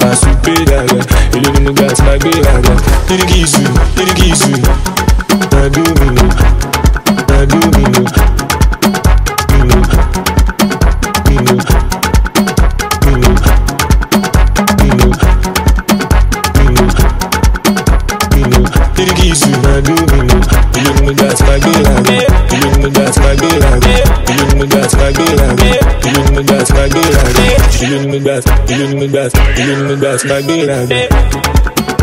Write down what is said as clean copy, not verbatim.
máa sùn pé dàgbà. Èló ni mo gbà tí máa gbé dàgbà. Tirigisu, tirigisu, máa dùn mí lọ, máa dùn mí lọ, mí lọ, mí lọ, mí lọ, mí lọ, mí lọ, mí lọ. Tirigisu, máa dùn mí lọ. Èló ni mo gbà tí máa gbé dàgbà. Èló ni mo gbà tí máa gbé dàgbà. Èló ni mo gbà tí máa gbé dàgbà. Èló ni mo gbà tí máa gbé dàgbà. Èló ni mo gbà tí máa gbé dàgbà.